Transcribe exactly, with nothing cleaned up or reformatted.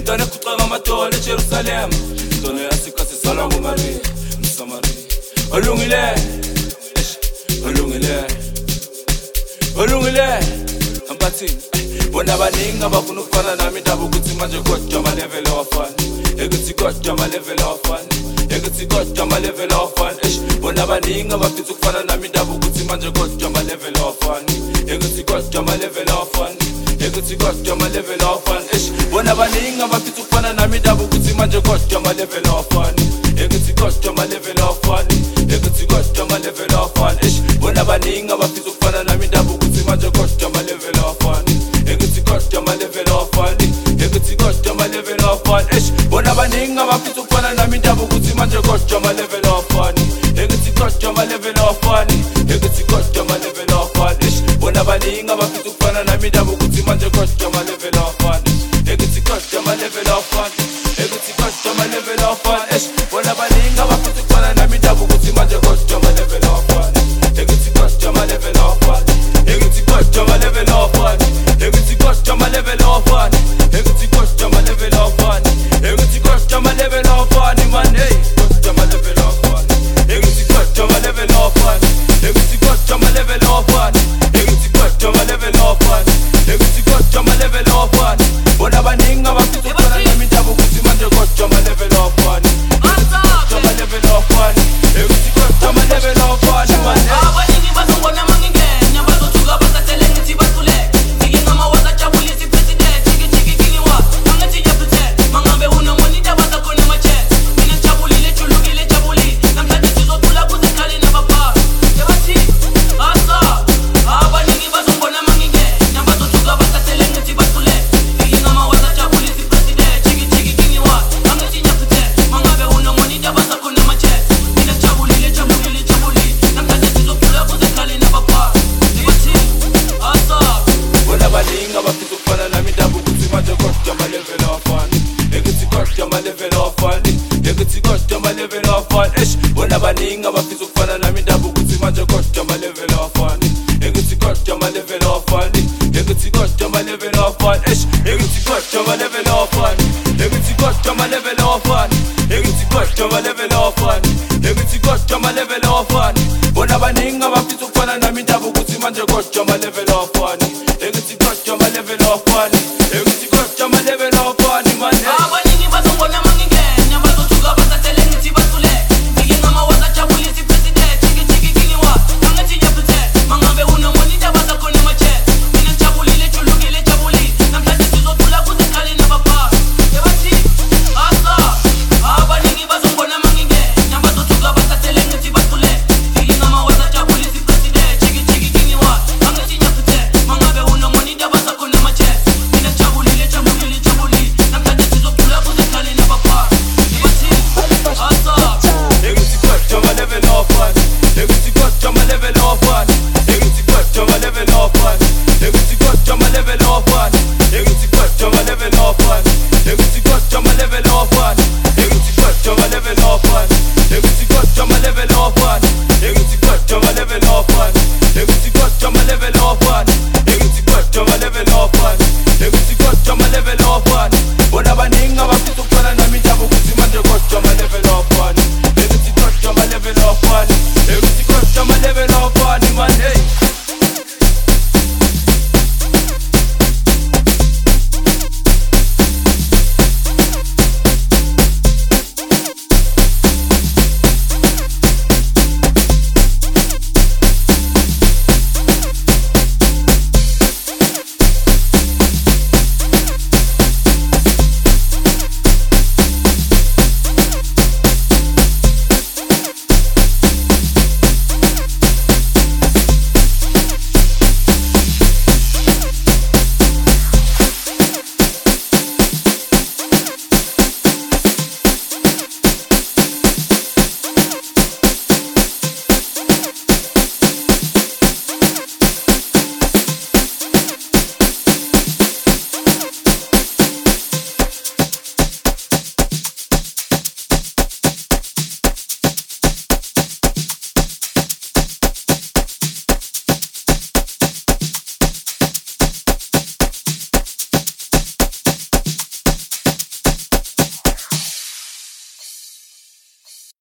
Done kuqala amadolo eJerusalem Done yasikhathi sala nguMaria Msamaria Olungile Olungile Olungile Ampathini Bona abaningi abafuna ukufana nami indaba ukuthi manje kodwa ama-level awafani Ekuthi kodwa ama-level awafani Ekuthi kodwa ama-level awafani Bona abaningi abafisa ukufana nami indaba ukuthi manje kodwa ama-level awafani Ekuthi kodwa ama-level awafani Ekuthi kodwa ama-level awafani Bona abaningi abafisa ukufana nami indaba ukuthi manje kodwa ama-level awafani Ekuthi kodwa ama-level awafani Ekuthi kodwa ama-level awafani Bona abaningi abafisa ukufana nami indaba ukuthi manje kodwa ama-level awafani Ekuthi kodwa ama-level awafani Ekuthi kodwa ama-level awafani Bona abaningi abafisa ukufana nami indaba ukuthi manje kodwa ama-level awafani Ekuthi kodwa ama-level awafani Ekuthi kodwa ama-level awafani Bona abaningi abafisa ukufana nami indaba ukuthi manje kodwa ama-level awafani Ekuthi kodwa ama-level awafani Ekuthi kodwa ama-level awafani Bona abaningi abafisa ukufana nami indaba ukuthi manje kodwa ama-level awafani Ekuthi kodwa ama-level awafani Ekuthi kodwa ama-level awafani Ekuthi kodwa ama-level awafani Ekuthi kodwa ama-level awafani Ekuthi kodwa ama-level awafani man hey kodwa ama-level awafani Ekuthi kodwa ama-level awafani Ekuthi kodwa ama-level awafani Ekuthi kodwa ama-level awafani Ekuthi kodwa ama-level awafani Bona abaningi abafisa ukufana nami indaba ukuthi manje kodwa ama-level awafani Ekuthi kodwa ama-level awafani Ekuthi kodwa ama-level awafani man hey abaningi bazongona mangingena bazothuka basatele ngithi bahluleke Sike ngamawaza jabulisi president Chiki chiki kini wa Angathi ngiyaprotect Mangabe unomonita basakhona ama-chance Mina ngijabulile juluki jabulile Namhlanje sizothula kuze khale nabaphansi Yabathi asa abaningi bazongona mangingena bazothuka basatele ngithi bahluleke Sike ngamawaza jabulisi president Chiki chiki kini wa Angathi ngiyaprotect Mangabe unomonita basakhona ama-chance Mina ngijabulile jabulile jabulile Namhlanje sizothula kuze khale nabaphansi Yabathi asa Bona abaningi abafisa ukufana nami indaba ukuthi manje kodwa ama-level awafani Ekuthi kodwa ama-level awafani Ekuthi kodwa ama-level awafani Bona abaningi abafisa ukufana nami indaba ukuthi manje kodwa ama-level awafani Ekuthi kodwa ama-level awafani Ekuthi kodwa ama-level awafani Ekuthi kodwa ama-level awafani Ekuthi kodwa ama-level awafani Ekuthi kodwa ama-level awafani Ekuthi kodwa ama-level awafani